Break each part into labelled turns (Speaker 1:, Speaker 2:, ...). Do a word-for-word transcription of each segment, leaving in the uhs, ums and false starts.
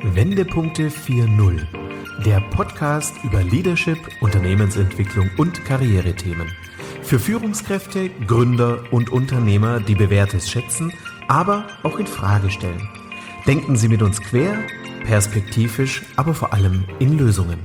Speaker 1: Wendepunkte vier Punkt null, der Podcast über Leadership, Unternehmensentwicklung und Karrierethemen. Für Führungskräfte, Gründer und Unternehmer, die Bewährtes schätzen, aber auch in Frage stellen. Denken Sie mit uns quer, perspektivisch, aber vor allem in Lösungen.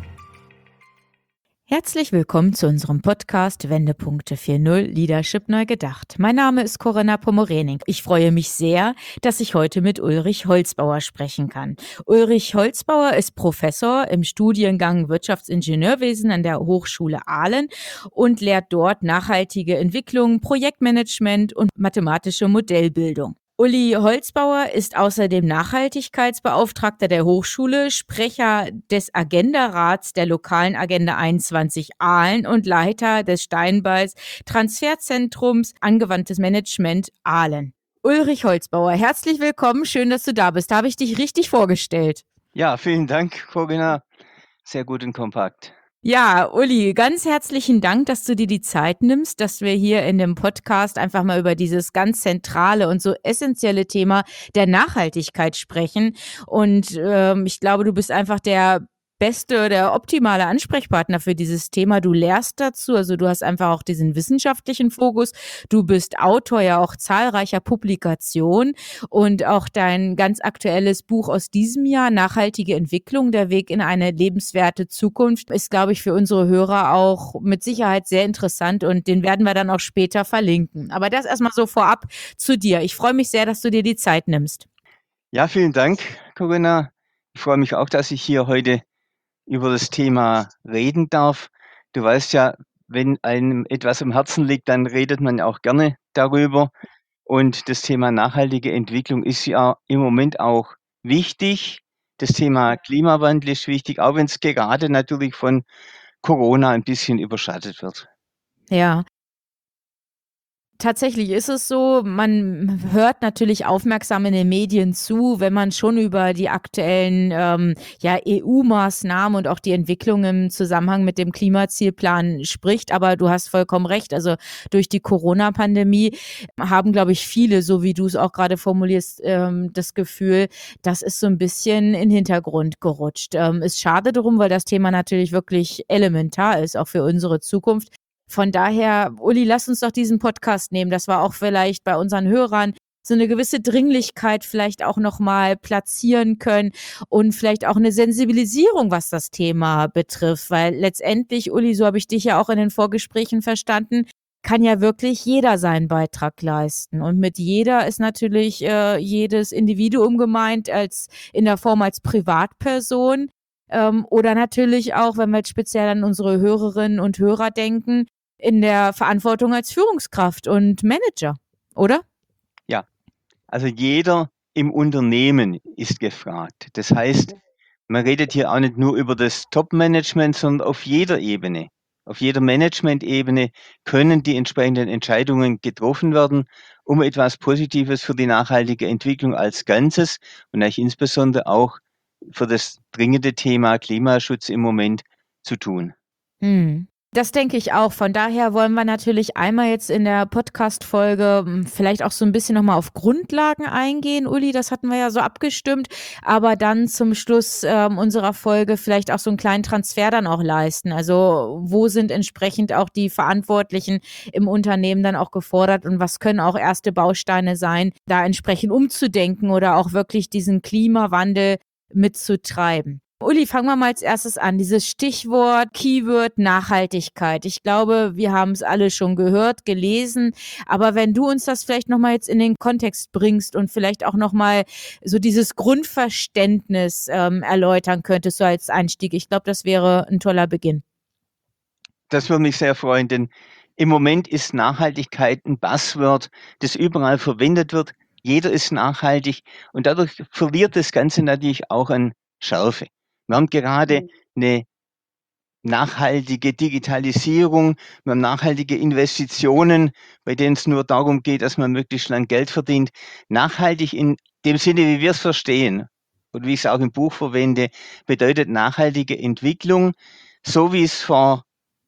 Speaker 2: Herzlich willkommen zu unserem Podcast Wendepunkte vier Punkt null Leadership neu gedacht. Mein Name ist Corinna Pomorening. Ich freue mich sehr, dass ich heute mit Ulrich Holzbauer sprechen kann. Ulrich Holzbauer ist Professor im Studiengang Wirtschaftsingenieurwesen an der Hochschule Aalen und lehrt dort nachhaltige Entwicklung, Projektmanagement und mathematische Modellbildung. Uli Holzbauer ist außerdem Nachhaltigkeitsbeauftragter der Hochschule, Sprecher des Agenda-Rats der lokalen Agenda einundzwanzig Aalen und Leiter des Steinbeis Transferzentrums Angewandtes Management Aalen. Ulrich Holzbauer, herzlich willkommen, schön, dass du da bist. Da habe ich dich richtig vorgestellt.
Speaker 3: Ja, vielen Dank, Corinna. Sehr gut und kompakt.
Speaker 2: Ja, Uli, ganz herzlichen Dank, dass du dir die Zeit nimmst, dass wir hier in dem Podcast einfach mal über dieses ganz zentrale und so essentielle Thema der Nachhaltigkeit sprechen. Und ähm, ich glaube, du bist einfach der beste, der optimale Ansprechpartner für dieses Thema. Du lehrst dazu, also du hast einfach auch diesen wissenschaftlichen Fokus. Du bist Autor ja auch zahlreicher Publikationen und auch dein ganz aktuelles Buch aus diesem Jahr, Nachhaltige Entwicklung, der Weg in eine lebenswerte Zukunft, ist, glaube ich, für unsere Hörer auch mit Sicherheit sehr interessant und den werden wir dann auch später verlinken. Aber das erstmal so vorab zu dir. Ich freue mich sehr, dass du dir die Zeit nimmst.
Speaker 3: Ja, vielen Dank, Corinna. Ich freue mich auch, dass ich hier heute über das Thema reden darf. Du weißt ja, wenn einem etwas am Herzen liegt, dann redet man auch gerne darüber. Und das Thema nachhaltige Entwicklung ist ja im Moment auch wichtig. Das Thema Klimawandel ist wichtig, auch wenn es gerade natürlich von Corona ein bisschen überschattet wird.
Speaker 2: Ja. Tatsächlich ist es so, man hört natürlich aufmerksam in den Medien zu, wenn man schon über die aktuellen ähm, ja, E U-Maßnahmen und auch die Entwicklung im Zusammenhang mit dem Klimazielplan spricht. Aber du hast vollkommen recht, also durch die Corona-Pandemie haben, glaube ich, viele, so wie du es auch gerade formulierst, ähm, das Gefühl, das ist so ein bisschen in den Hintergrund gerutscht. Ähm, ist schade drum, weil das Thema natürlich wirklich elementar ist, auch für unsere Zukunft. Von daher, Uli, lass uns doch diesen Podcast nehmen. Das war auch vielleicht bei unseren Hörern so eine gewisse Dringlichkeit vielleicht auch nochmal platzieren können und vielleicht auch eine Sensibilisierung, was das Thema betrifft. Weil letztendlich, Uli, so habe ich dich ja auch in den Vorgesprächen verstanden, kann ja wirklich jeder seinen Beitrag leisten. Und mit jeder ist natürlich äh, jedes Individuum gemeint, als in der Form als Privatperson. Ähm, oder natürlich auch, wenn wir jetzt speziell an unsere Hörerinnen und Hörer denken, in der Verantwortung als Führungskraft und Manager, oder?
Speaker 3: Ja, also jeder im Unternehmen ist gefragt. Das heißt, man redet hier auch nicht nur über das Top-Management, sondern auf jeder Ebene. Auf jeder Management-Ebene können die entsprechenden Entscheidungen getroffen werden, um etwas Positives für die nachhaltige Entwicklung als Ganzes und eigentlich insbesondere auch für das dringende Thema Klimaschutz im Moment zu tun.
Speaker 2: Hm. Das denke ich auch. Von daher wollen wir natürlich einmal jetzt in der Podcast-Folge m, vielleicht auch so ein bisschen nochmal auf Grundlagen eingehen, Uli, das hatten wir ja so abgestimmt, aber dann zum Schluss ähm, unserer Folge vielleicht auch so einen kleinen Transfer dann auch leisten. Also wo sind entsprechend auch die Verantwortlichen im Unternehmen dann auch gefordert und was können auch erste Bausteine sein, da entsprechend umzudenken oder auch wirklich diesen Klimawandel mitzutreiben. Uli, fangen wir mal als erstes an. Dieses Stichwort, Keyword Nachhaltigkeit. Ich glaube, wir haben es alle schon gehört, gelesen. Aber wenn du uns das vielleicht nochmal jetzt in den Kontext bringst und vielleicht auch nochmal so dieses Grundverständnis ähm, erläutern könntest, so als Einstieg. Ich glaube, das wäre ein toller Beginn.
Speaker 3: Das würde mich sehr freuen, denn im Moment ist Nachhaltigkeit ein Buzzword, das überall verwendet wird. Jeder ist nachhaltig und dadurch verliert das Ganze natürlich auch an Schärfe. Wir haben gerade eine nachhaltige Digitalisierung, wir haben nachhaltige Investitionen, bei denen es nur darum geht, dass man möglichst lang Geld verdient. Nachhaltig in dem Sinne, wie wir es verstehen und wie ich es auch im Buch verwende, bedeutet nachhaltige Entwicklung, so wie es vor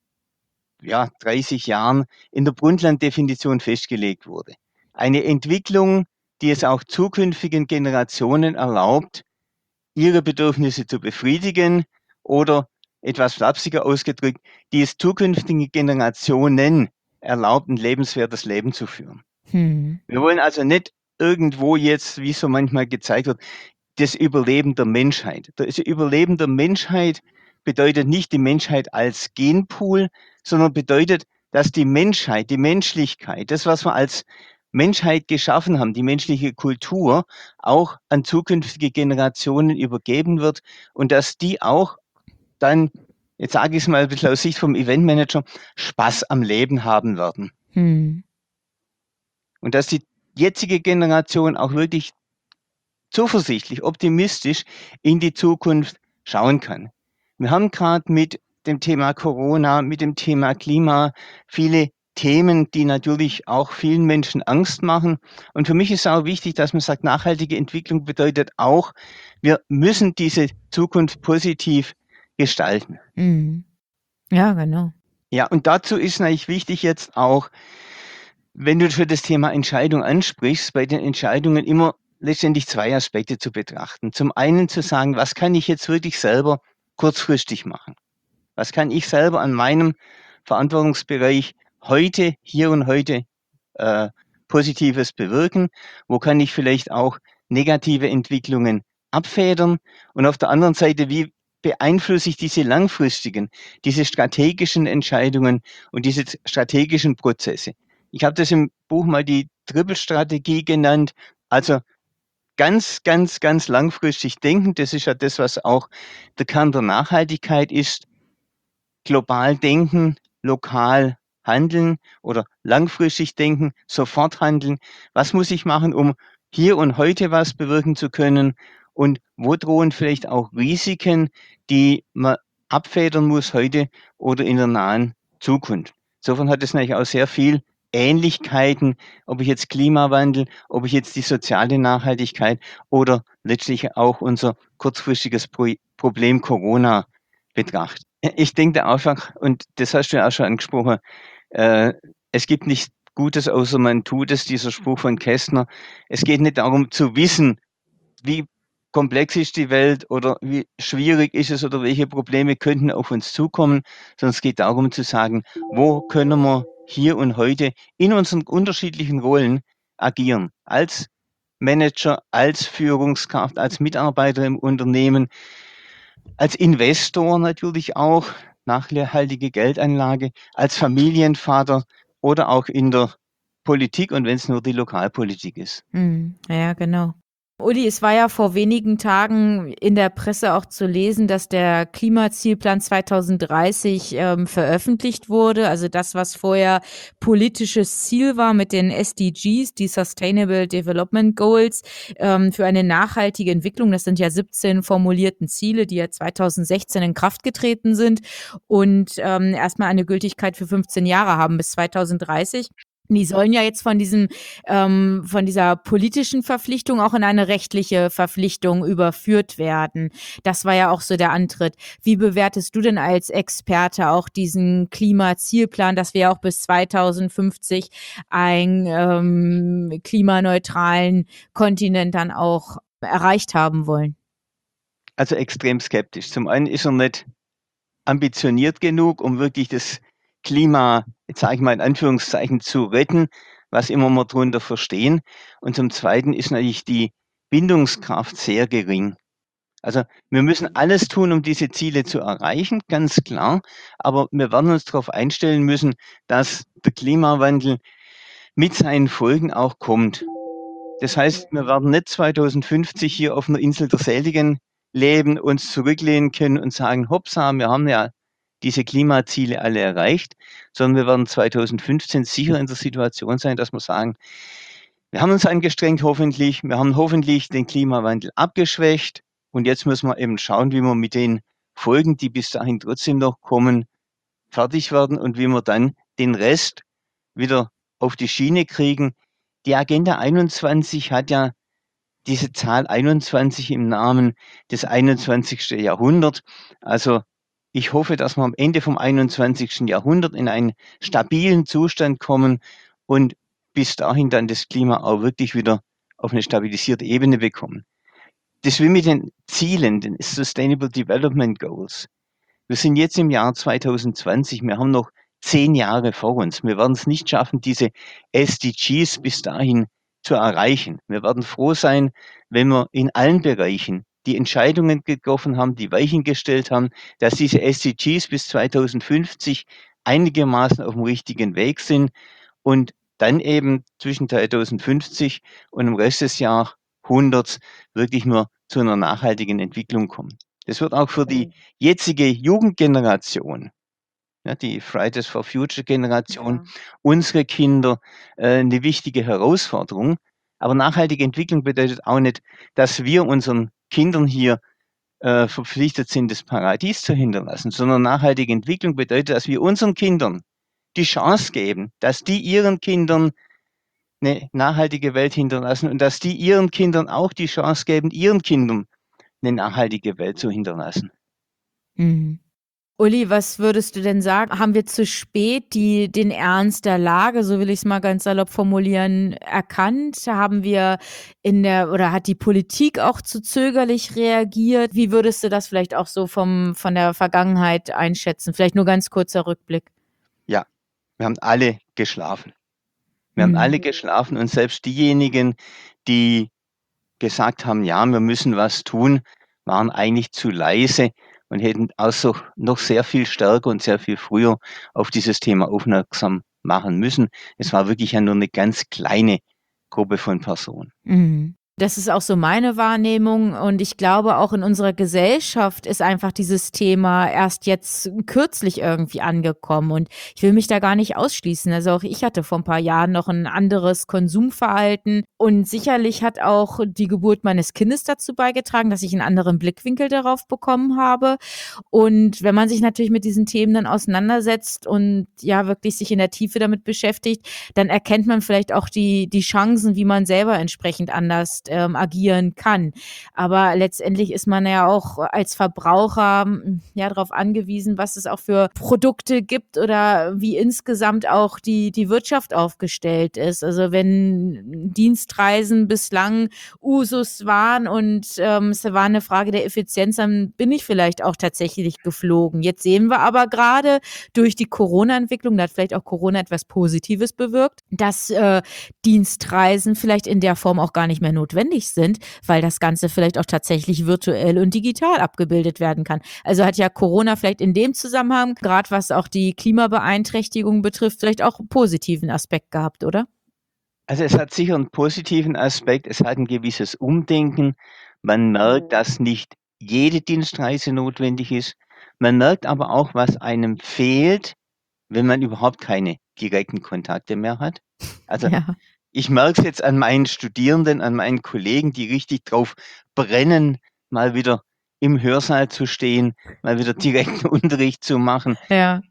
Speaker 3: ja, dreißig Jahren in der Brundtland-Definition festgelegt wurde. Eine Entwicklung, die es auch zukünftigen Generationen erlaubt, ihre Bedürfnisse zu befriedigen oder etwas flapsiger ausgedrückt, die es zukünftigen Generationen erlaubt, ein lebenswertes Leben zu führen.
Speaker 2: Hm.
Speaker 3: Wir wollen also nicht irgendwo jetzt, wie so manchmal gezeigt wird, das Überleben der Menschheit. Das Überleben der Menschheit bedeutet nicht die Menschheit als Genpool, sondern bedeutet, dass die Menschheit, die Menschlichkeit, das, was wir als Menschheit geschaffen haben, die menschliche Kultur, auch an zukünftige Generationen übergeben wird und dass die auch dann, jetzt sage ich es mal ein bisschen aus Sicht vom Eventmanager, Spaß am Leben haben werden.
Speaker 2: Hm.
Speaker 3: Und dass die jetzige Generation auch wirklich zuversichtlich, optimistisch in die Zukunft schauen kann. Wir haben gerade mit dem Thema Corona, mit dem Thema Klima viele Themen, die natürlich auch vielen Menschen Angst machen. Und für mich ist auch wichtig, dass man sagt, nachhaltige Entwicklung bedeutet auch, wir müssen diese Zukunft positiv gestalten.
Speaker 2: Hm. Ja, genau.
Speaker 3: Ja, und dazu ist natürlich wichtig jetzt auch, wenn du für das Thema Entscheidung ansprichst, bei den Entscheidungen immer letztendlich zwei Aspekte zu betrachten. Zum einen zu sagen, was kann ich jetzt wirklich selber kurzfristig machen? Was kann ich selber an meinem Verantwortungsbereich heute, hier und heute äh, Positives bewirken? Wo kann ich vielleicht auch negative Entwicklungen abfedern? Und auf der anderen Seite, wie beeinflusse ich diese langfristigen, diese strategischen Entscheidungen und diese strategischen Prozesse? Ich habe das im Buch mal die Triple-Strategie genannt. Also ganz, ganz, ganz langfristig denken. Das ist ja das, was auch der Kern der Nachhaltigkeit ist. Global denken, lokal handeln oder langfristig denken, sofort handeln. Was muss ich machen, um hier und heute was bewirken zu können? Und wo drohen vielleicht auch Risiken, die man abfedern muss heute oder in der nahen Zukunft? Insofern hat es natürlich auch sehr viel Ähnlichkeiten, ob ich jetzt Klimawandel, ob ich jetzt die soziale Nachhaltigkeit oder letztlich auch unser kurzfristiges Pro- Problem Corona betrachte. Ich denke einfach, und das hast du ja auch schon angesprochen, äh, es gibt nichts Gutes, außer man tut es, dieser Spruch von Kästner. Es geht nicht darum zu wissen, wie komplex ist die Welt oder wie schwierig ist es oder welche Probleme könnten auf uns zukommen, sondern es geht darum zu sagen, wo können wir hier und heute in unseren unterschiedlichen Rollen agieren. Als Manager, als Führungskraft, als Mitarbeiter im Unternehmen, als Investor natürlich auch, nachhaltige Geldanlage, als Familienvater oder auch in der Politik und wenn es nur die Lokalpolitik ist.
Speaker 2: Hm. Ja, genau. Uli, es war ja vor wenigen Tagen in der Presse auch zu lesen, dass der Klimazielplan zweitausenddreißig ähm, veröffentlicht wurde. Also das, was vorher politisches Ziel war mit den S D Gs, die Sustainable Development Goals, ähm, für eine nachhaltige Entwicklung. Das sind ja siebzehn formulierten Ziele, die ja zweitausendsechzehn in Kraft getreten sind und ähm, erstmal eine Gültigkeit für fünfzehn Jahre haben bis zweitausenddreißig. Die sollen ja jetzt von diesem, ähm, von dieser politischen Verpflichtung auch in eine rechtliche Verpflichtung überführt werden. Das war ja auch so der Antritt. Wie bewertest du denn als Experte auch diesen Klimazielplan, dass wir auch bis zweitausendfünfzig einen ähm, klimaneutralen Kontinent dann auch erreicht haben wollen?
Speaker 3: Also extrem skeptisch. Zum einen ist er nicht ambitioniert genug, um wirklich das Klima, jetzt sage ich mal in Anführungszeichen, zu retten, was immer wir darunter verstehen. Und zum Zweiten ist natürlich die Bindungskraft sehr gering. Also wir müssen alles tun, um diese Ziele zu erreichen, ganz klar. Aber wir werden uns darauf einstellen müssen, dass der Klimawandel mit seinen Folgen auch kommt. Das heißt, wir werden nicht zweitausendfünfzig hier auf einer Insel der Seligen leben, uns zurücklehnen können und sagen, hoppsa, wir haben ja diese Klimaziele alle erreicht, sondern wir werden zweitausendfünfzehn sicher in der Situation sein, dass wir sagen, wir haben uns angestrengt hoffentlich, wir haben hoffentlich den Klimawandel abgeschwächt und jetzt müssen wir eben schauen, wie wir mit den Folgen, die bis dahin trotzdem noch kommen, fertig werden und wie wir dann den Rest wieder auf die Schiene kriegen. Die Agenda einundzwanzig hat ja diese Zahl einundzwanzig im Namen des einundzwanzigsten Jahrhunderts. Also ich hoffe, dass wir am Ende vom einundzwanzigsten Jahrhundert in einen stabilen Zustand kommen und bis dahin dann das Klima auch wirklich wieder auf eine stabilisierte Ebene bekommen. Das will mit den Zielen, den Sustainable Development Goals. Wir sind jetzt im Jahr zwanzig zwanzig, wir haben noch zehn Jahre vor uns. Wir werden es nicht schaffen, diese S D Gs bis dahin zu erreichen. Wir werden froh sein, wenn wir in allen Bereichen die Entscheidungen getroffen haben, die Weichen gestellt haben, dass diese S D Gs bis zwanzig fünfzig einigermaßen auf dem richtigen Weg sind und dann eben zwischen zwanzig fünfzig und dem Rest des Jahrhunderts wirklich nur zu einer nachhaltigen Entwicklung kommen. Das wird auch für die jetzige Jugendgeneration, ja, die Fridays for Future Generation,
Speaker 2: Ja.
Speaker 3: unsere Kinder, äh, eine wichtige Herausforderung. Aber nachhaltige Entwicklung bedeutet auch nicht, dass wir unseren Kindern hier äh, verpflichtet sind, das Paradies zu hinterlassen, sondern nachhaltige Entwicklung bedeutet, dass wir unseren Kindern die Chance geben, dass die ihren Kindern eine nachhaltige Welt hinterlassen und dass die ihren Kindern auch die Chance geben, ihren Kindern eine nachhaltige Welt zu hinterlassen.
Speaker 2: Mhm. Uli, was würdest du denn sagen? Haben wir zu spät die, den Ernst der Lage, so will ich es mal ganz salopp formulieren, erkannt? Haben wir in der, oder hat die Politik auch zu zögerlich reagiert? Wie würdest du das vielleicht auch so vom, von der Vergangenheit einschätzen? Vielleicht nur ganz kurzer Rückblick.
Speaker 3: Ja, wir haben alle geschlafen. Wir haben
Speaker 2: Mhm.
Speaker 3: alle geschlafen und selbst diejenigen, die gesagt haben, ja, wir müssen was tun, waren eigentlich zu leise und hätten also noch sehr viel stärker und sehr viel früher auf dieses Thema aufmerksam machen müssen. Es war wirklich ja nur eine ganz kleine Gruppe von Personen.
Speaker 2: Mhm. Das ist auch so meine Wahrnehmung und ich glaube auch in unserer Gesellschaft ist einfach dieses Thema erst jetzt kürzlich irgendwie angekommen und ich will mich da gar nicht ausschließen. Also auch ich hatte vor ein paar Jahren noch ein anderes Konsumverhalten und sicherlich hat auch die Geburt meines Kindes dazu beigetragen, dass ich einen anderen Blickwinkel darauf bekommen habe. Und wenn man sich natürlich mit diesen Themen dann auseinandersetzt und ja wirklich sich in der Tiefe damit beschäftigt, dann erkennt man vielleicht auch die, die Chancen, wie man selber entsprechend anders ähm, agieren kann. Aber letztendlich ist man ja auch als Verbraucher mm, ja darauf angewiesen, was es auch für Produkte gibt oder wie insgesamt auch die, die Wirtschaft aufgestellt ist. Also wenn Dienstreisen bislang Usus waren und ähm, es war eine Frage der Effizienz, dann bin ich vielleicht auch tatsächlich geflogen. Jetzt sehen wir aber gerade durch die Corona-Entwicklung, da hat vielleicht auch Corona etwas Positives bewirkt, dass äh, Dienstreisen vielleicht in der Form auch gar nicht mehr notwendig sind, weil das Ganze vielleicht auch tatsächlich virtuell und digital abgebildet werden kann. Also hat ja Corona vielleicht in dem Zusammenhang, gerade was auch die Klimabeeinträchtigung betrifft, vielleicht auch einen positiven Aspekt gehabt, oder?
Speaker 3: Also es hat sicher einen positiven Aspekt, es hat ein gewisses Umdenken. Man merkt, dass nicht jede Dienstreise notwendig ist. Man merkt aber auch, was einem fehlt, wenn man überhaupt keine direkten Kontakte mehr hat. Also
Speaker 2: Ja.
Speaker 3: ich merke es jetzt an meinen Studierenden, an meinen Kollegen, die richtig drauf brennen, mal wieder im Hörsaal zu stehen, mal wieder direkten Unterricht zu machen.
Speaker 2: Ja.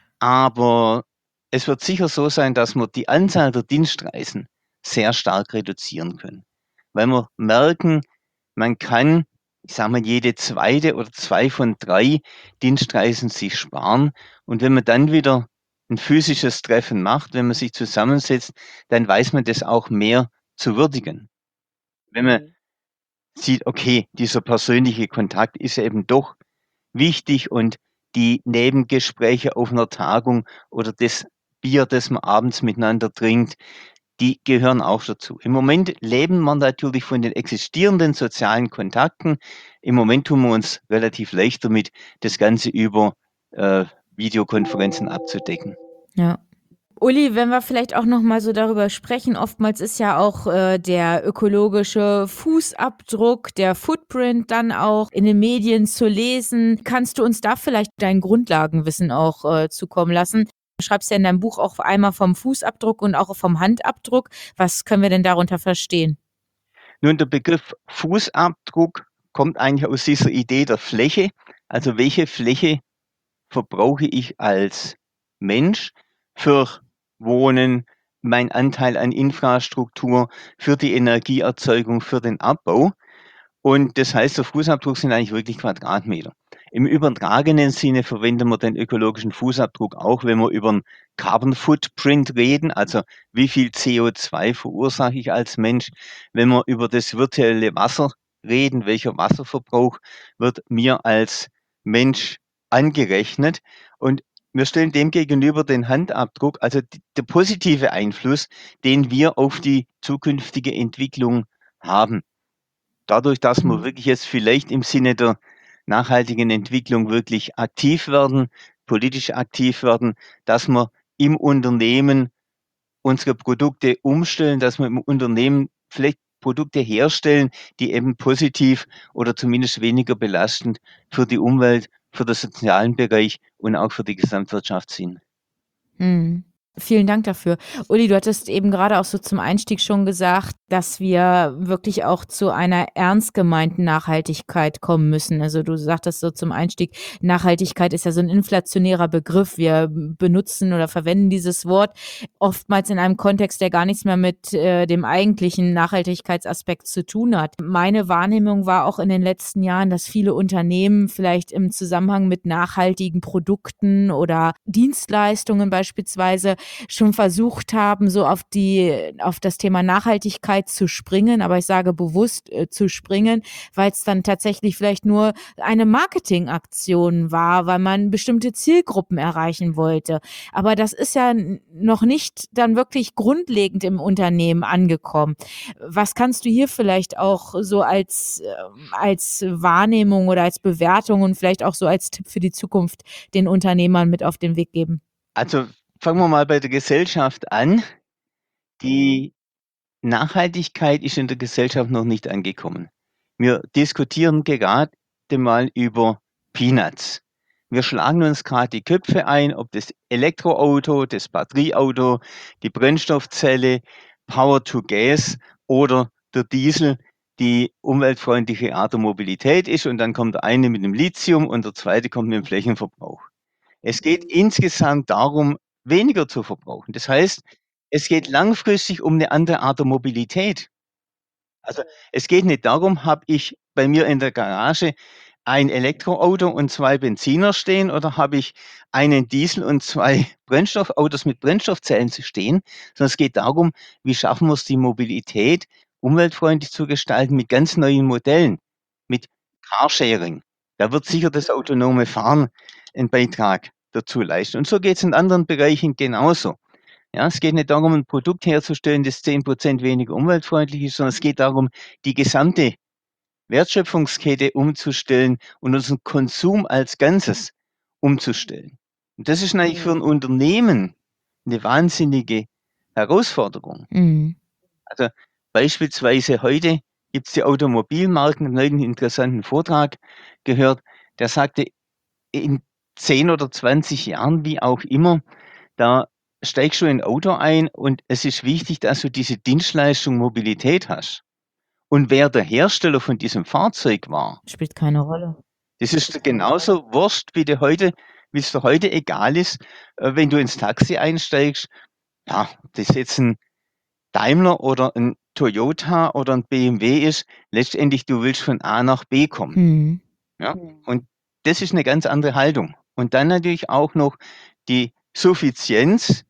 Speaker 3: Aber es wird sicher so sein, dass wir die Anzahl der Dienstreisen sehr stark reduzieren können. Weil wir merken, man kann, ich sage mal, jede zweite oder zwei von drei Dienstreisen sich sparen. Und wenn man dann wieder ein physisches Treffen macht, wenn man sich zusammensetzt, dann weiß man das auch mehr zu würdigen. Wenn man sieht, okay, dieser persönliche Kontakt ist eben doch wichtig und die Nebengespräche auf einer Tagung oder das Bier, das man abends miteinander trinkt, die gehören auch dazu. Im Moment leben wir natürlich von den existierenden sozialen Kontakten. Im Moment tun wir uns relativ leicht damit, das Ganze über äh, Videokonferenzen abzudecken.
Speaker 2: Ja. Uli, wenn wir vielleicht auch noch mal so darüber sprechen, oftmals ist ja auch äh, der ökologische Fußabdruck, der Footprint dann auch in den Medien zu lesen. Kannst du uns da vielleicht dein Grundlagenwissen auch äh, zukommen lassen? Du schreibst ja in deinem Buch auch einmal vom Fußabdruck und auch vom Handabdruck. Was können wir denn darunter verstehen?
Speaker 3: Nun, der Begriff Fußabdruck kommt eigentlich aus dieser Idee der Fläche. Also welche Fläche verbrauche ich als Mensch für Wohnen, mein Anteil an Infrastruktur, für die Energieerzeugung, für den Abbau. Und das heißt, der Fußabdruck sind eigentlich wirklich Quadratmeter. Im übertragenen Sinne verwenden wir den ökologischen Fußabdruck auch, wenn wir über einen Carbon Footprint reden, also wie viel C O zwei verursache ich als Mensch, wenn wir über das virtuelle Wasser reden, welcher Wasserverbrauch wird mir als Mensch angerechnet. Und wir stellen dem gegenüber den Handabdruck, also die, der positive Einfluss, den wir auf die zukünftige Entwicklung haben. Dadurch, dass wir
Speaker 2: Mhm.
Speaker 3: wirklich jetzt vielleicht im Sinne der nachhaltigen Entwicklung wirklich aktiv werden, politisch aktiv werden, dass wir im Unternehmen unsere Produkte umstellen, dass wir im Unternehmen vielleicht Produkte herstellen, die eben positiv oder zumindest weniger belastend für die Umwelt, für den sozialen Bereich und auch für die Gesamtwirtschaft sind.
Speaker 2: Mhm. Vielen Dank dafür. Uli, du hattest eben gerade auch so zum Einstieg schon gesagt, dass wir wirklich auch zu einer ernst gemeinten Nachhaltigkeit kommen müssen. Also du sagtest so zum Einstieg, Nachhaltigkeit ist ja so ein inflationärer Begriff. Wir benutzen oder verwenden dieses Wort oftmals in einem Kontext, der gar nichts mehr mit äh, dem eigentlichen Nachhaltigkeitsaspekt zu tun hat. Meine Wahrnehmung war auch in den letzten Jahren, dass viele Unternehmen vielleicht im Zusammenhang mit nachhaltigen Produkten oder Dienstleistungen beispielsweise schon versucht haben, so auf die, auf das Thema Nachhaltigkeit zu springen, aber ich sage bewusst äh, zu springen, weil es dann tatsächlich vielleicht nur eine Marketingaktion war, weil man bestimmte Zielgruppen erreichen wollte. Aber das ist ja n- noch nicht dann wirklich grundlegend im Unternehmen angekommen. Was kannst du hier vielleicht auch so als, ähm, als Wahrnehmung oder als Bewertung und vielleicht auch so als Tipp für die Zukunft den Unternehmern mit auf den Weg geben?
Speaker 3: Also fangen wir mal bei der Gesellschaft an. Die Nachhaltigkeit ist in der Gesellschaft noch nicht angekommen. Wir diskutieren gerade mal über Peanuts. Wir schlagen uns gerade die Köpfe ein, ob das Elektroauto, das Batterieauto, die Brennstoffzelle, Power to Gas oder der Diesel die umweltfreundliche Art der Mobilität ist. Und dann kommt der eine mit dem Lithium und der zweite kommt mit dem Flächenverbrauch. Es geht insgesamt darum, weniger zu verbrauchen. Das heißt, es geht langfristig um eine andere Art der Mobilität. Also, es geht nicht darum, habe ich bei mir in der Garage ein Elektroauto und zwei Benziner stehen oder habe ich einen Diesel und zwei Brennstoffautos mit Brennstoffzellen zu stehen, sondern es geht darum, wie schaffen wir es, die Mobilität umweltfreundlich zu gestalten mit ganz neuen Modellen, mit Carsharing. Da wird sicher das autonome Fahren 'n Beitrag dazu leisten. Und so geht's in anderen Bereichen genauso. Ja, es geht nicht darum, ein Produkt herzustellen, das zehn Prozent weniger umweltfreundlich ist, sondern es geht darum, die gesamte Wertschöpfungskette umzustellen und unseren Konsum als Ganzes umzustellen. Und das ist natürlich für ein Unternehmen eine wahnsinnige Herausforderung.
Speaker 2: Mhm.
Speaker 3: Also, beispielsweise heute gibt's die Automobilmarken, habe neulich 'n interessanten Vortrag gehört, der sagte, in zehn oder zwanzig Jahren, wie auch immer, da steigst du in 'n Auto ein und es ist wichtig, dass du diese Dienstleistung Mobilität hast. Und wer der Hersteller von diesem Fahrzeug war,
Speaker 2: Spielt keine Rolle.
Speaker 3: das ist dir genauso wurscht, wie dir heute wie's dir heute egal ist, äh, wenn du ins Taxi einsteigst, ja, ob das jetzt 'n Daimler oder 'n Toyota oder 'n B M W ist. Letztendlich, du willst von A nach B kommen,
Speaker 2: Mhm.
Speaker 3: ja? Und das ist 'ne ganz andere Haltung. Und dann natürlich auch noch die Suffizienz.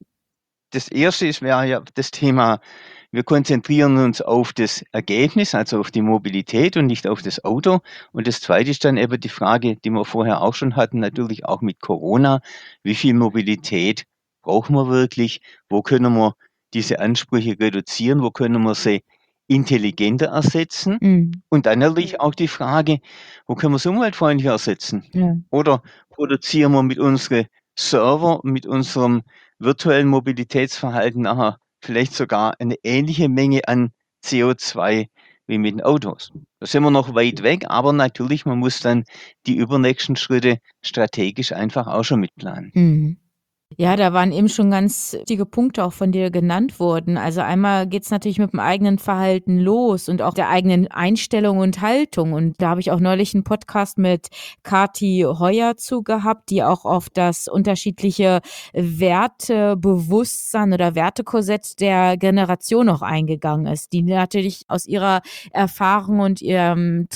Speaker 3: Das erste ist wäre ja das Thema, wir konzentrieren uns auf das Ergebnis, also auf die Mobilität und nicht auf das Auto. Und das zweite ist dann eben die Frage, die wir vorher auch schon hatten, natürlich auch mit Corona. Wie viel Mobilität brauchen wir wirklich? Wo können wir diese Ansprüche reduzieren? Wo können wir sie intelligenter ersetzen?
Speaker 2: Mhm.
Speaker 3: Und dann natürlich auch die Frage, wo können wir es umweltfreundlicher ersetzen?
Speaker 2: Ja.
Speaker 3: Oder produzieren wir mit unsere Server, mit unserem virtuellen Mobilitätsverhalten nachher vielleicht sogar eine ähnliche Menge an C O zwei wie mit den Autos. Da sind wir noch weit weg, aber natürlich, man muss dann die übernächsten Schritte strategisch einfach auch schon mitplanen.
Speaker 2: Mhm. Ja, da waren eben schon ganz wichtige Punkte auch von dir genannt worden. Also einmal geht's natürlich mit dem eigenen Verhalten los und auch der eigenen Einstellung und Haltung. Und da habe ich auch neulich einen Podcast mit Kathi Heuer zu gehabt, die auch auf das unterschiedliche Wertebewusstsein oder Wertekorsett der Generation auch eingegangen ist, die natürlich aus ihrer Erfahrung und ihrem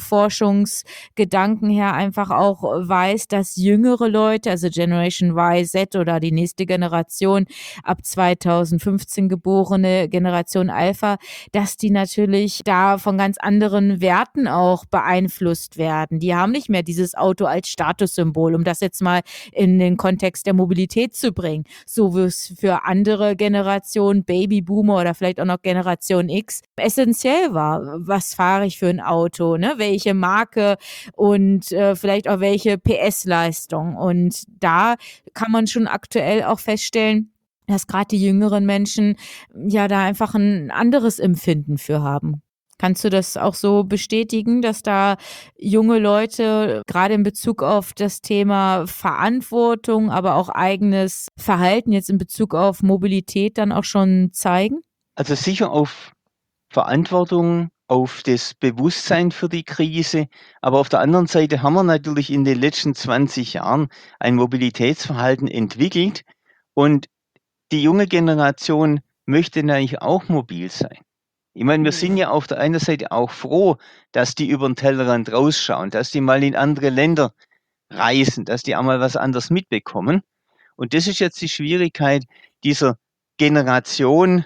Speaker 2: Trendforschungsgedanken her einfach auch weiß, dass jüngere Leute, also Generation Y, Z Z oder die nächste Generation, ab zweitausendfünfzehn geborene Generation Alpha, dass die natürlich da von ganz anderen Werten auch beeinflusst werden. Die haben nicht mehr dieses Auto als Statussymbol, um das jetzt mal in den Kontext der Mobilität zu bringen, so wie es für andere Generationen, Babyboomer oder vielleicht auch noch Generation X, essentiell war. Was fahre ich für ein Auto, ne? Welche Marke und äh, vielleicht auch welche P S-Leistung. Und da kann man schon aktuell auch feststellen, dass gerade die jüngeren Menschen ja da einfach ein anderes Empfinden für haben. Kannst du das auch so bestätigen, dass da junge Leute gerade in Bezug auf das Thema Verantwortung, aber auch eigenes Verhalten jetzt in Bezug auf Mobilität dann auch schon zeigen?
Speaker 3: Also sicher auf Verantwortung, auf das Bewusstsein für die Krise, aber auf der anderen Seite haben wir natürlich in den letzten zwanzig Jahren ein Mobilitätsverhalten entwickelt und die junge Generation möchte natürlich auch mobil sein. Ich meine, wir sind ja auf der einen Seite auch froh, dass die über den Tellerrand rausschauen, dass die mal in andere Länder reisen, dass die auch mal was anderes mitbekommen. Und das ist jetzt die Schwierigkeit dieser Generation,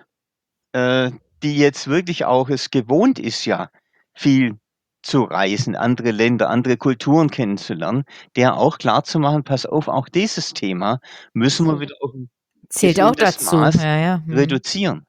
Speaker 3: äh, die jetzt wirklich auch es gewohnt ist, ja, viel zu reisen, andere Länder, andere Kulturen kennenzulernen, der auch klar zu machen, pass auf, auch dieses Thema müssen wir wieder auf ein
Speaker 2: Zählt auch
Speaker 3: gesundes
Speaker 2: dazu.
Speaker 3: Maß
Speaker 2: Ja, ja. Hm.
Speaker 3: reduzieren.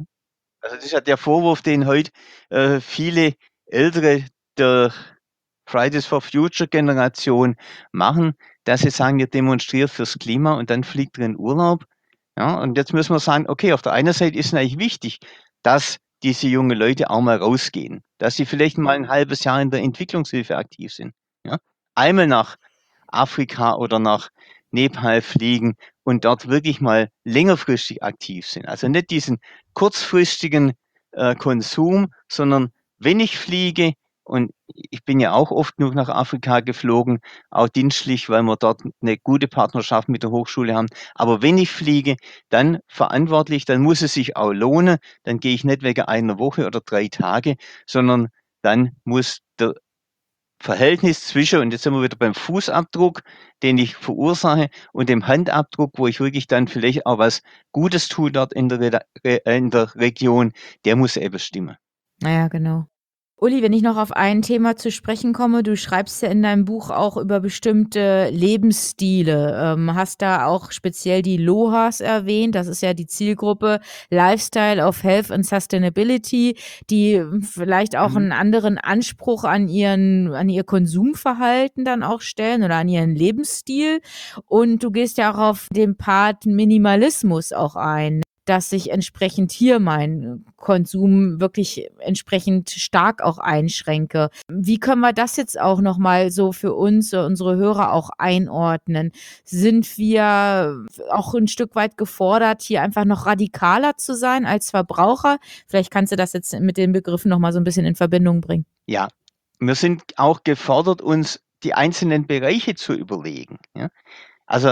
Speaker 3: Also das ist ja der Vorwurf, den heute äh, viele Ältere der Fridays for Future Generation machen, dass sie sagen, ihr demonstriert fürs Klima und dann fliegt ihr in Urlaub. Ja, und jetzt müssen wir sagen, okay, auf der einen Seite ist es eigentlich wichtig, dass diese jungen Leute auch mal rausgehen, dass sie vielleicht mal ein halbes Jahr in der Entwicklungshilfe aktiv sind. Ja? Einmal nach Afrika oder nach Nepal fliegen und dort wirklich mal längerfristig aktiv sind. Also nicht diesen kurzfristigen äh, Konsum, sondern wenn ich fliege, und ich bin ja auch oft genug nach Afrika geflogen, auch dienstlich, weil wir dort eine gute Partnerschaft mit der Hochschule haben. Aber wenn ich fliege, dann verantwortlich, dann muss es sich auch lohnen. Dann gehe ich nicht wegen einer Woche oder drei Tage, sondern dann muss der Verhältnis zwischen, und jetzt sind wir wieder beim Fußabdruck, den ich verursache, und dem Handabdruck, wo ich wirklich dann vielleicht auch was Gutes tue dort in der, Reda- äh, in der Region, der muss eben stimmen.
Speaker 2: Naja, genau. Uli, wenn ich noch auf ein Thema zu sprechen komme, du schreibst ja in deinem Buch auch über bestimmte Lebensstile, ähm, hast da auch speziell die LOHAS erwähnt, das ist ja die Zielgruppe Lifestyle of Health and Sustainability, die vielleicht auch
Speaker 3: Mhm.
Speaker 2: einen anderen Anspruch an ihren, an ihr Konsumverhalten dann auch stellen oder an ihren Lebensstil. Und du gehst ja auch auf den Part Minimalismus auch ein, dass ich entsprechend hier meinen Konsum wirklich entsprechend stark auch einschränke. Wie können wir das jetzt auch nochmal so für uns, äh, unsere Hörer auch einordnen? Sind wir auch ein Stück weit gefordert, hier einfach noch radikaler zu sein als Verbraucher? Vielleicht kannst du das jetzt mit den Begriffen nochmal so ein bisschen in Verbindung bringen.
Speaker 3: Ja, wir sind auch gefordert, uns die einzelnen Bereiche zu überlegen. Ja? Also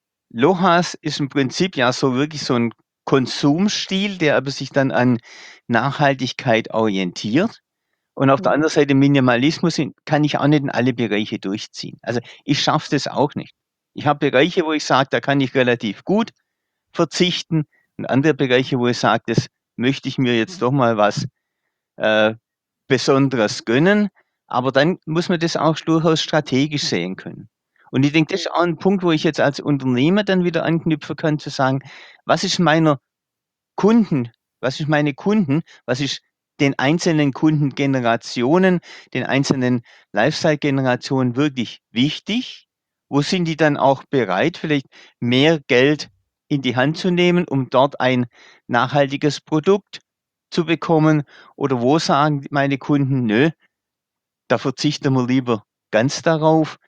Speaker 3: LOHAS ist im Prinzip ja so wirklich so ein Konsumstil, der aber sich dann an Nachhaltigkeit orientiert. Und auf der anderen Seite Minimalismus in- kann ich auch nicht in alle Bereiche durchziehen. Also ich schaffe das auch nicht. Ich habe Bereiche, wo ich sage, da kann ich relativ gut verzichten, und andere Bereiche, wo ich sage, das möchte ich mir jetzt doch mal was äh, Besonderes gönnen. Aber dann muss man das auch durchaus strategisch sehen können. Und ich denke, das ist auch ein Punkt, wo ich jetzt als Unternehmer dann wieder anknüpfen kann, zu sagen, was ist meiner Kunden, was ist meine Kunden, was ist den einzelnen Kundengenerationen, den einzelnen Lifestyle-Generationen wirklich wichtig? Wo sind die dann auch bereit, vielleicht mehr Geld in die Hand zu nehmen, um dort ein nachhaltiges Produkt zu bekommen? Oder wo sagen meine Kunden, nö, da verzichten wir lieber ganz darauf?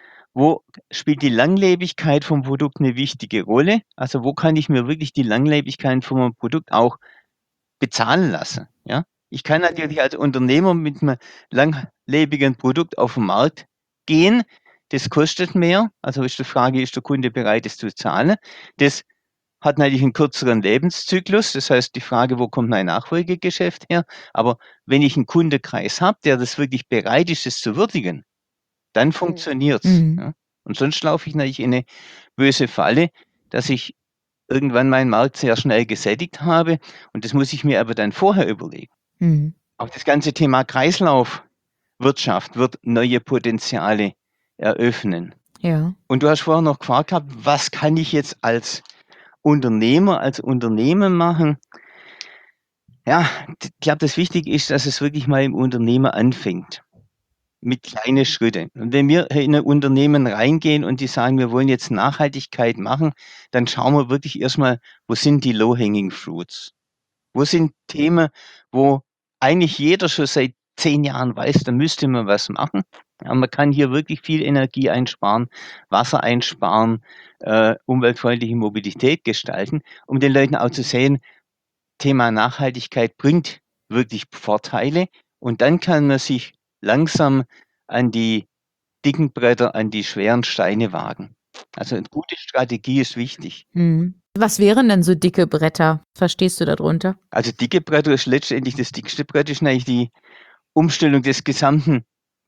Speaker 3: Wo spielt die Langlebigkeit vom Produkt eine wichtige Rolle? Also wo kann ich mir wirklich die Langlebigkeit von einem Produkt auch bezahlen lassen? Ja? Ich kann natürlich als Unternehmer mit einem langlebigen Produkt auf den Markt gehen. Das kostet mehr. Also ist die Frage, ist der Kunde bereit, es zu zahlen? Das hat natürlich einen kürzeren Lebenszyklus. Das heißt, die Frage, wo kommt mein Nachfolgegeschäft her? Aber wenn ich einen Kundekreis habe, der das wirklich bereit ist, es zu würdigen, dann funktioniert's.
Speaker 2: Mhm.
Speaker 3: Ja? Und sonst laufe ich natürlich in eine böse Falle, dass ich irgendwann meinen Markt sehr schnell gesättigt habe und das muss ich mir aber dann vorher überlegen.
Speaker 2: Mhm.
Speaker 3: Auch das ganze Thema Kreislaufwirtschaft wird neue Potenziale eröffnen.
Speaker 2: Ja.
Speaker 3: Und du hast vorher noch gefragt gehabt, was kann ich jetzt als Unternehmer, als Unternehmen machen? Ja, ich glaube, das Wichtige ist, dass es wirklich mal im Unternehmen anfängt. Mit kleinen Schritten. Und wenn wir in ein Unternehmen reingehen und die sagen, wir wollen jetzt Nachhaltigkeit machen, dann schauen wir wirklich erstmal, wo sind die Low-Hanging Fruits? Wo sind Themen, wo eigentlich jeder schon seit zehn Jahren weiß, da müsste man was machen. Ja, man kann hier wirklich viel Energie einsparen, Wasser einsparen, äh, umweltfreundliche Mobilität gestalten, um den Leuten auch zu sehen, Thema Nachhaltigkeit bringt wirklich Vorteile und dann kann man sich langsam an die dicken Bretter, an die schweren Steine wagen. Also eine gute Strategie ist wichtig.
Speaker 2: Mhm. Was wären denn so dicke Bretter? Verstehst du darunter?
Speaker 3: Also dicke Bretter ist letztendlich das dickste Brett, ist eigentlich die Umstellung des gesamten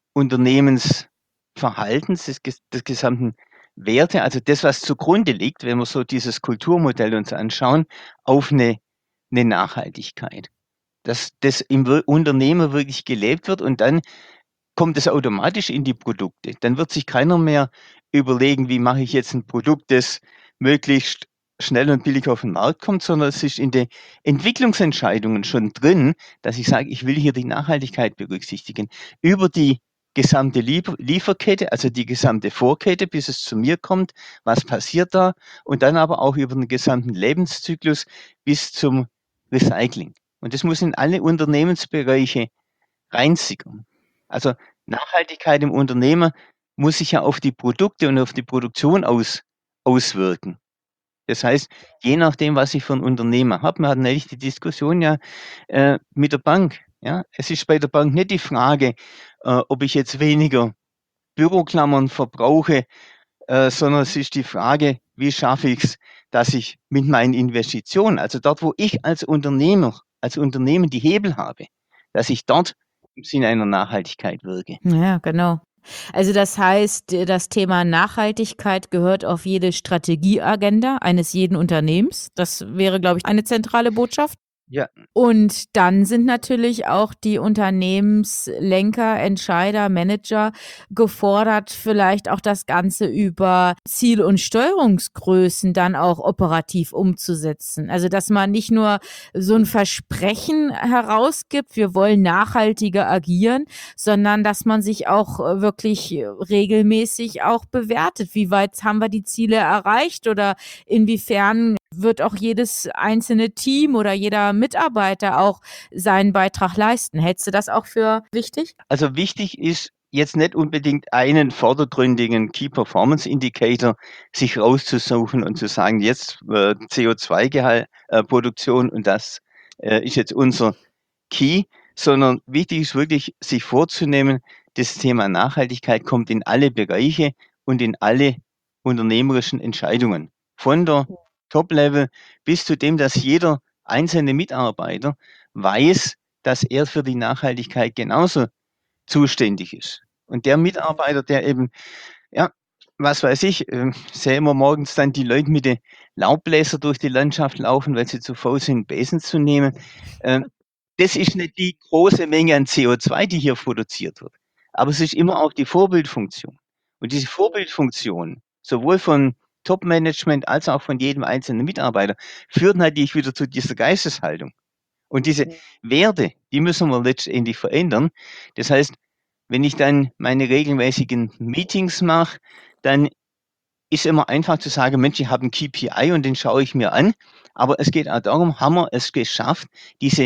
Speaker 3: Unternehmensverhaltens, des, ges- des gesamten Werte, also das, was zugrunde liegt, wenn wir so dieses Kulturmodell uns anschauen, auf eine, eine Nachhaltigkeit. Dass das im Wir- Unternehmen wirklich gelebt wird und dann kommt es automatisch in die Produkte. Dann wird sich keiner mehr überlegen, wie mache ich jetzt ein Produkt, das möglichst schnell und billig auf den Markt kommt, sondern es ist in den Entwicklungsentscheidungen schon drin, dass ich sage, ich will hier die Nachhaltigkeit berücksichtigen. Über die gesamte Liefer Lieferkette, also die gesamte Vorkette, bis es zu mir kommt, was passiert da? Und dann aber auch über den gesamten Lebenszyklus bis zum Recycling. Und das muss in alle Unternehmensbereiche reinsickern. Also Nachhaltigkeit im Unternehmen muss sich ja auf die Produkte und auf die Produktion aus, auswirken. Das heißt, je nachdem, was ich für ein Unternehmen habe, wir hatten eigentlich die Diskussion ja äh, mit der Bank. Ja? Es ist bei der Bank nicht die Frage, äh, ob ich jetzt weniger Büroklammern verbrauche, äh, sondern es ist die Frage, wie schaffe ich es, dass ich mit meinen Investitionen, also dort, wo ich als Unternehmer, als Unternehmen die Hebel habe, dass ich dort im Sinne einer Nachhaltigkeit wirke.
Speaker 2: Ja, genau. Also das heißt, äh, das Thema Nachhaltigkeit gehört auf jede Strategieagenda eines jeden Unternehmens. Das wäre, glaube ich, eine zentrale Botschaft.
Speaker 3: Ja,
Speaker 2: Und dann sind natürlich auch die Unternehmenslenker, Entscheider, Manager gefordert, vielleicht auch das Ganze über Ziel- und Steuerungsgrößen dann auch operativ umzusetzen. Also, dass man nicht nur so ein Versprechen herausgibt, wir wollen nachhaltiger agieren, sondern dass man sich auch äh, wirklich äh, regelmäßig auch bewertet. Wie weit haben wir die Ziele erreicht oder inwiefern wird auch jedes einzelne Team oder jeder Mitarbeiter auch seinen Beitrag leisten. Hältst du das auch für wichtig?
Speaker 3: also wichtig ist jetzt nicht unbedingt einen vordergründigen Key Performance Indicator sich rauszusuchen und zu sagen, jetzt äh, C O zwei Produktion und das äh, ist jetzt unser Key, sondern wichtig ist wirklich, sich vorzunehmen, das Thema Nachhaltigkeit kommt in alle Bereiche und in alle unternehmerischen Entscheidungen. Von der Top-Level bis zu dem, dass jeder einzelne Mitarbeiter weiß, dass er für die Nachhaltigkeit genauso zuständig ist. Und der Mitarbeiter, der eben, ja, was weiß ich, äh, sehen wir morgens dann die Leute mit den Laubbläser durch die Landschaft laufen, weil sie zu faul sind, Besen zu nehmen. Äh, das ist nicht die große Menge an C O zwei, die hier produziert wird. Aber es ist immer auch die Vorbildfunktion. Und diese Vorbildfunktion, sowohl von Top-Management als auch von jedem einzelnen Mitarbeiter, führt natürlich wieder zu dieser Geisteshaltung. Und diese Werte, die müssen wir letztendlich verändern. Das heißt, wenn ich dann meine regelmäßigen Meetings mache, dann ist immer einfach zu sagen, Mensch, ich habe einen K P I und den schaue ich mir an. Aber es geht auch darum, haben wir es geschafft, diese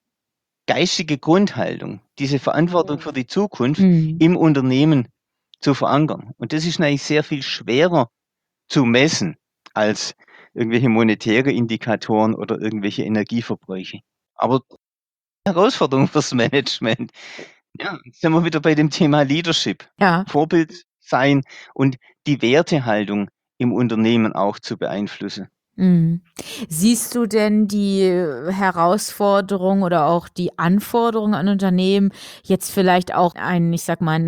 Speaker 3: geistige Grundhaltung, diese Verantwortung für die Zukunft
Speaker 2: Mhm.
Speaker 3: im Unternehmen zu verankern. Und das ist natürlich sehr viel schwerer zu messen als irgendwelche monetäre Indikatoren oder irgendwelche Energieverbräuche. Aber Herausforderung fürs Management. Ja, jetzt sind wir wieder bei dem Thema Leadership.
Speaker 2: Ja.
Speaker 3: Vorbild sein und die Wertehaltung im Unternehmen auch zu beeinflussen.
Speaker 2: Mhm. Siehst du denn die Herausforderung oder auch die Anforderung an Unternehmen, jetzt vielleicht auch einen, ich sage mal,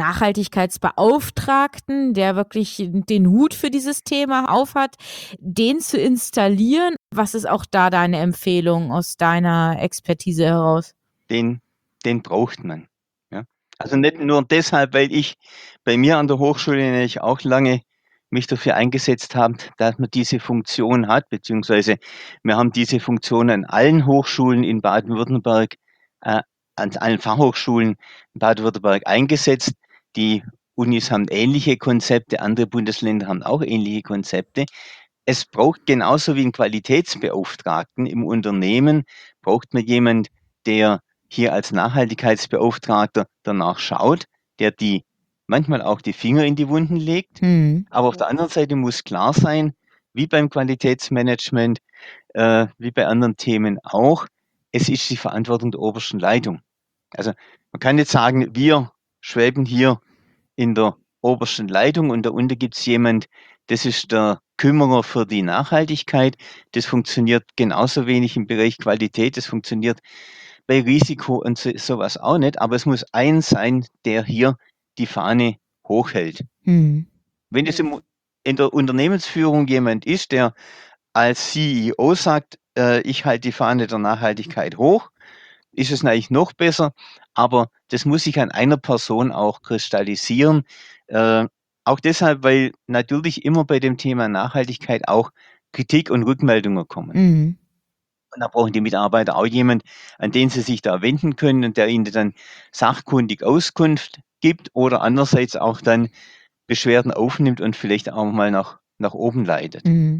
Speaker 2: Nachhaltigkeitsbeauftragten, der wirklich den Hut für dieses Thema aufhat, den zu installieren? Was ist auch da deine Empfehlung aus deiner Expertise heraus?
Speaker 3: Den den braucht man, ja. Also nicht nur deshalb, weil ich bei mir an der Hochschule nämlich auch lange mich dafür eingesetzt habe, dass man diese Funktion hat, beziehungsweise wir haben diese Funktion an allen Hochschulen in Baden-Württemberg, äh, an allen Fachhochschulen in Baden-Württemberg eingesetzt. Die Unis haben ähnliche Konzepte, andere Bundesländer haben auch ähnliche Konzepte. Es braucht genauso wie 'n Qualitätsbeauftragten im Unternehmen, braucht man jemand, der hier als Nachhaltigkeitsbeauftragter danach schaut, der die manchmal auch die Finger in die Wunden legt.
Speaker 2: Mhm.
Speaker 3: Aber auf der anderen Seite muss klar sein, wie beim Qualitätsmanagement, äh, wie bei anderen Themen auch, es ist die Verantwortung der obersten Leitung. Also, man kann nicht sagen, wir schweben hier in der obersten Leitung und da unten gibt's jemand, das ist der Kümmerer für die Nachhaltigkeit. Das funktioniert genauso wenig im Bereich Qualität, das funktioniert bei Risiko und so so was auch nicht, aber es muss ein sein, der hier die Fahne hochhält.
Speaker 2: Mhm.
Speaker 3: Wenn es im in der Unternehmensführung jemand ist, der als C E O sagt, äh, ich halte die Fahne der Nachhaltigkeit hoch, ist es eigentlich noch besser, aber das muss sich an einer Person auch kristallisieren. Äh, auch deshalb, weil natürlich immer bei dem Thema Nachhaltigkeit auch Kritik und Rückmeldungen kommen.
Speaker 2: Mhm.
Speaker 3: Und da brauchen die Mitarbeiter auch jemand, an den sie sich da wenden können und der ihnen dann sachkundig Auskunft gibt oder andererseits auch dann Beschwerden aufnimmt und vielleicht auch mal nach nach oben leitet.
Speaker 2: Mhm.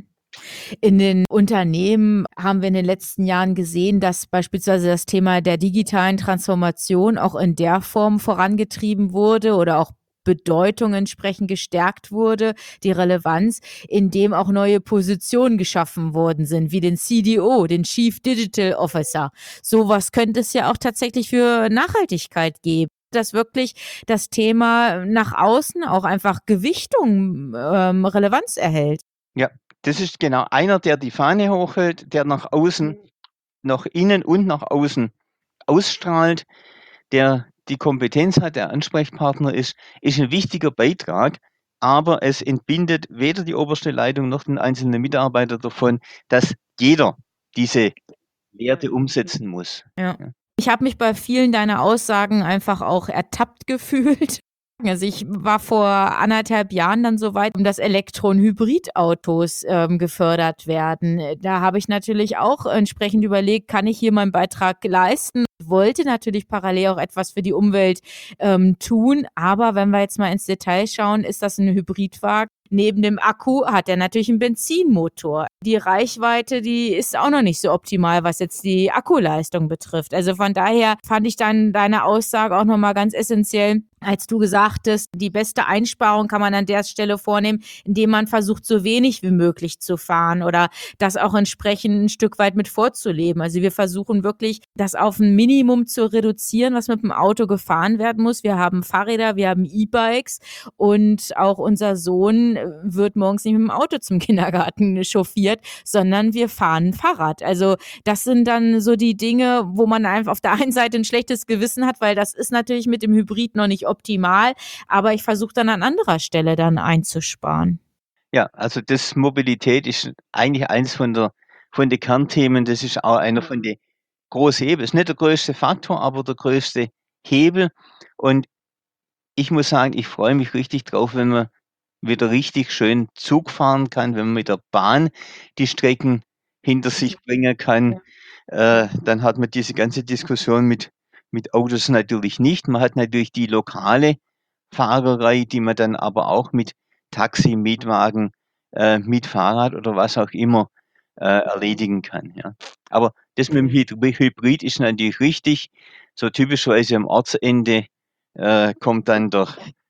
Speaker 2: In den Unternehmen haben wir in den letzten Jahren gesehen, dass beispielsweise das Thema der digitalen Transformation auch in der Form vorangetrieben wurde oder auch Bedeutung entsprechend gestärkt wurde, die Relevanz, indem auch neue Positionen geschaffen worden sind, wie den C D O, den Chief Digital Officer. So was könnte es ja auch tatsächlich für Nachhaltigkeit geben, dass wirklich das Thema nach außen auch einfach Gewichtung, ähm, Relevanz erhält.
Speaker 3: Ja, das ist genau einer, der die Fahne hochhält, der nach außen nach innen und nach außen ausstrahlt, der die Kompetenz hat, der Ansprechpartner ist, ist 'n wichtiger Beitrag, aber es entbindet weder die oberste Leitung noch den einzelnen Mitarbeiter davon, dass jeder diese Werte umsetzen muss,
Speaker 2: Ja.
Speaker 3: ja.
Speaker 2: Ich habe mich bei vielen deiner Aussagen einfach auch ertappt gefühlt. Also, ich war vor anderthalb Jahren dann so weit, dass Elektro und Hybridautos, ähm, gefördert werden. Äh, da habe ich natürlich auch entsprechend überlegt: „Kann ich hier meinen Beitrag leisten?“ Wollte natürlich parallel auch etwas für die Umwelt, ähm, tun. Aber wenn wir jetzt mal ins Detail schauen, ist das 'n Hybridwagen. Neben dem Akku hat er natürlich 'n Benzinmotor. Die Reichweite, die ist auch noch nicht so optimal, was jetzt die Akkuleistung betrifft. Also, von daher fand ich dann deine Aussage auch noch mal ganz essenziell, als du sagtest, die beste Einsparung kann man an der Stelle vornehmen, indem man versucht, so wenig wie möglich zu fahren oder das auch entsprechend 'n Stück weit mit vorzuleben. Also, wir versuchen wirklich, das auf 'n Minimum zu reduzieren, was mit dem Auto gefahren werden muss. Wir haben Fahrräder, wir haben E-Bikes und auch unser Sohn, äh, wird morgens nicht mit dem Auto zum Kindergarten chauffiert, sondern wir fahren Fahrrad. Also, das sind dann so die Dinge, wo man einfach auf der einen Seite 'n schlechtes Gewissen hat, weil das ist natürlich mit dem Hybrid noch nicht optimal, aber ich versuche dann an anderer Stelle dann einzusparen.
Speaker 3: Ja, also das Mobilität ist eigentlich eins von der von den Kernthemen. Das ist auch einer von den großen Hebel. Ist nicht der größte Faktor, aber der größte Hebel. Und ich muss sagen, ich freue mich richtig drauf, wenn man wieder richtig schön Zug fahren kann, wenn man mit der Bahn die Strecken hinter sich bringen kann. Äh, dann hat man diese ganze Diskussion mit mit Autos natürlich nicht. Man hat natürlich die lokale Fahrerei, die man dann aber auch mit Taxi, Mietwagen, äh, Mietfahrrad oder was auch immer, äh, erledigen kann, ja. Aber das mit dem Hydri Hybrid ist natürlich richtig. So typischerweise am Ortsende, äh, kommt dann der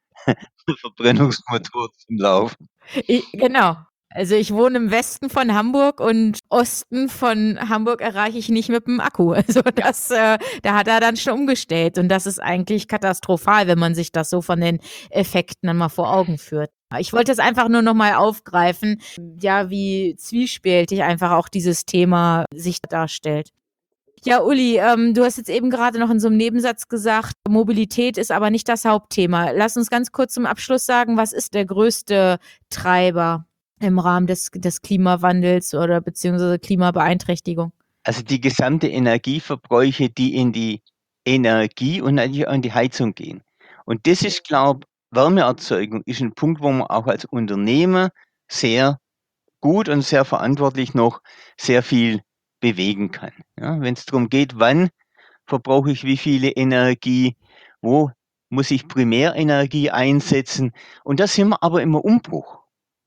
Speaker 3: der Verbrennungsmotor zum Laufen.
Speaker 2: I genau. Also, ich wohne im Westen von Hamburg und Osten von Hamburg erreiche ich nicht mit dem Akku. Also, das, äh da hat er dann schon umgestellt und das ist eigentlich katastrophal, wenn man sich das so von den Effekten dann mal vor Augen führt. Ich wollte es einfach nur nochmal aufgreifen, ja, wie zwiespältig einfach auch dieses Thema sich darstellt. Ja, Uli, ähm, du hast jetzt eben gerade noch in so einem Nebensatz gesagt, Mobilität ist aber nicht das Hauptthema. Lass uns ganz kurz zum Abschluss sagen, was ist der größte Treiber im Rahmen des, des Klimawandels oder beziehungsweise Klimabeeinträchtigung?
Speaker 3: Also die gesamte Energieverbräuche, die in die Energie und natürlich auch in die Heizung gehen. Und das ist, glaube ich, Wärmeerzeugung ist ein Punkt, wo man auch als Unternehmer sehr gut und sehr verantwortlich noch sehr viel bewegen kann. Ja, wenn es darum geht, wann verbrauche ich wie viele Energie, wo muss ich Primärenergie einsetzen. Und da sind wir aber im Umbruch.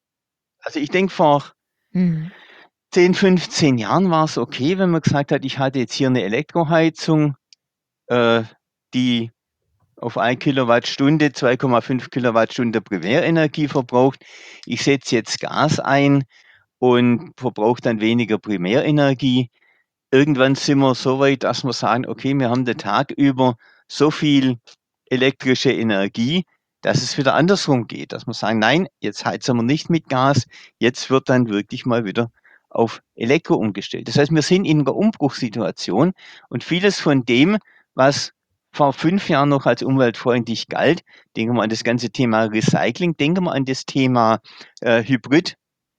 Speaker 3: Also ich denke, vor
Speaker 2: Mhm.
Speaker 3: zehn, fünfzehn Jahren war es okay, wenn man gesagt hat, ich hatte jetzt hier eine Elektroheizung, äh, die auf ein Kilowattstunde zwei Komma fünf Kilowattstunde Primärenergie verbraucht. Ich setze jetzt Gas ein und verbrauche dann weniger Primärenergie. Irgendwann sind wir so weit, dass wir sagen, okay, wir haben den Tag über so viel elektrische Energie, dass es wieder andersrum geht. Dass wir sagen, nein, jetzt heizen wir nicht mit Gas, jetzt wird dann wirklich mal wieder auf Elektro umgestellt. Das heißt, wir sind in einer Umbruchssituation und vieles von dem, was vor fünf Jahren noch als umweltfreundlich galt, denken wir an das ganze Thema Recycling, denken wir an das Thema äh, Hybrid,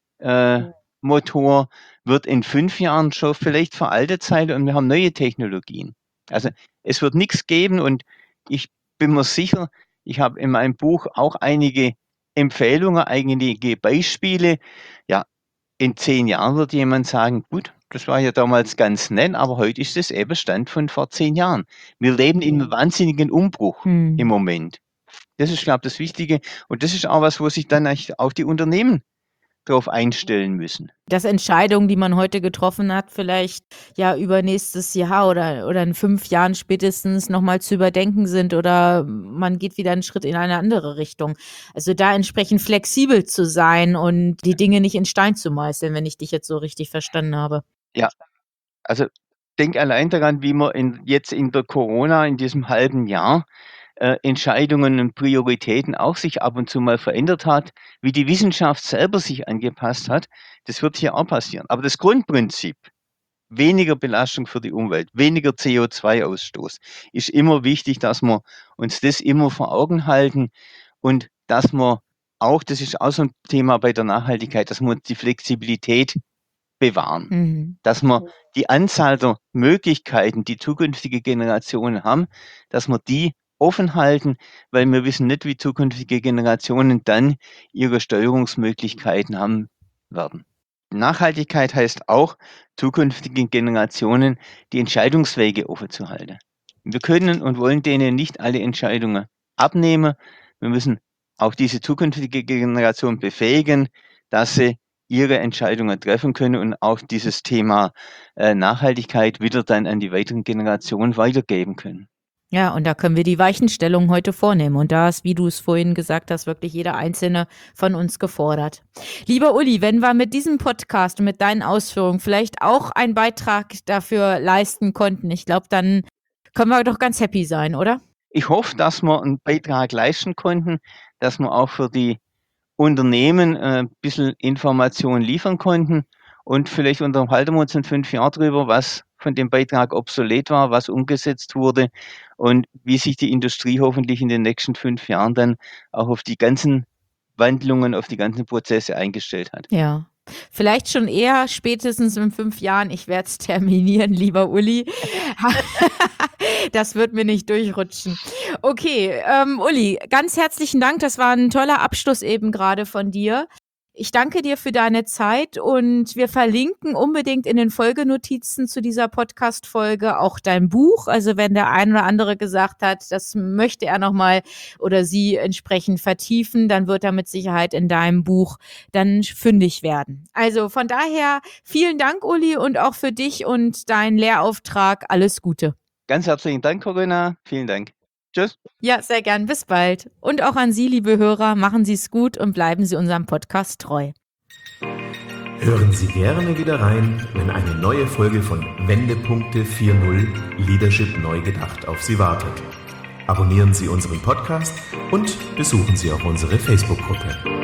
Speaker 3: äh, Motor, wird in fünf Jahren schon vielleicht veraltet sein und wir haben neue Technologien. Also es wird nichts geben und ich bin mir sicher, ich habe in meinem Buch auch einige Empfehlungen, einige Beispiele. Ja, in zehn Jahren wird jemand sagen, gut, das war ja damals ganz nett, aber heute ist das eben Stand von vor zehn Jahren. Wir leben in einem wahnsinnigen Umbruch
Speaker 2: Hm.
Speaker 3: im Moment. Das ist, glaube ich, das Wichtige. Und das ist auch was, wo sich dann auch die Unternehmen darauf einstellen müssen.
Speaker 2: Dass Entscheidungen, die man heute getroffen hat, vielleicht ja über nächstes Jahr oder, oder in fünf Jahren spätestens nochmal zu überdenken sind oder man geht wieder einen Schritt in eine andere Richtung. Also da entsprechend flexibel zu sein und die Dinge nicht in Stein zu meißeln, wenn ich dich jetzt so richtig verstanden habe.
Speaker 3: Ja, also denk allein daran, wie man in, jetzt in der Corona, in diesem halben Jahr, äh, Entscheidungen und Prioritäten auch sich ab und zu mal verändert hat, wie die Wissenschaft selber sich angepasst hat. Das wird hier auch passieren. Aber das Grundprinzip, weniger Belastung für die Umwelt, weniger C O zwei Ausstoß, ist immer wichtig, dass wir uns das immer vor Augen halten und dass wir auch, das ist auch so ein Thema bei der Nachhaltigkeit, dass wir die Flexibilität bewahren.
Speaker 2: Mhm.
Speaker 3: Dass wir die Anzahl der Möglichkeiten, die zukünftige Generationen haben, dass wir die offen halten, weil wir wissen nicht, wie zukünftige Generationen dann ihre Steuerungsmöglichkeiten haben werden. Nachhaltigkeit heißt auch, zukünftigen Generationen die Entscheidungswege offen zu halten. Wir können und wollen denen nicht alle Entscheidungen abnehmen. Wir müssen auch diese zukünftige Generation befähigen, dass sie ihre Entscheidungen treffen können und auch dieses Thema äh, Nachhaltigkeit wieder dann an die weiteren Generationen weitergeben können.
Speaker 2: Ja, und da können wir die Weichenstellung heute vornehmen. Und da ist, wie du es vorhin gesagt hast, wirklich jeder Einzelne von uns gefordert. Lieber Uli, wenn wir mit diesem Podcast und mit deinen Ausführungen vielleicht auch einen Beitrag dafür leisten konnten, ich glaube, dann können wir doch ganz happy sein, oder?
Speaker 3: Ich hoffe, dass wir einen Beitrag leisten konnten, dass wir auch für die Unternehmen äh, ein bisschen Informationen liefern konnten. Und vielleicht unterhalten wir uns in fünf Jahren drüber, was von dem Beitrag obsolet war, was umgesetzt wurde und wie sich die Industrie hoffentlich in den nächsten fünf Jahren dann auch auf die ganzen Wandlungen, auf die ganzen Prozesse eingestellt hat.
Speaker 2: Ja. Vielleicht schon eher spätestens in fünf Jahren. Ich werde es terminieren, lieber Uli. Das wird mir nicht durchrutschen. Okay, ähm, Uli, ganz herzlichen Dank. Das war ein toller Abschluss eben gerade von dir. Ich danke dir für deine Zeit und wir verlinken unbedingt in den Folgenotizen zu dieser Podcast-Folge auch dein Buch. Also wenn der ein oder andere gesagt hat, das möchte er nochmal oder sie entsprechend vertiefen, dann wird er mit Sicherheit in deinem Buch dann fündig werden. Also von daher vielen Dank, Uli, und auch für dich und deinen Lehrauftrag alles Gute.
Speaker 3: Ganz herzlichen Dank, Corinna. Vielen Dank. Tschüss.
Speaker 2: Ja, sehr gern. Bis bald. Und auch an Sie, liebe Hörer, machen Sie es gut und bleiben Sie unserem Podcast treu.
Speaker 1: Hören Sie gerne wieder rein, wenn eine neue Folge von Wendepunkte vier null Leadership neu gedacht auf Sie wartet. Abonnieren Sie unseren Podcast und besuchen Sie auch unsere Facebook-Gruppe.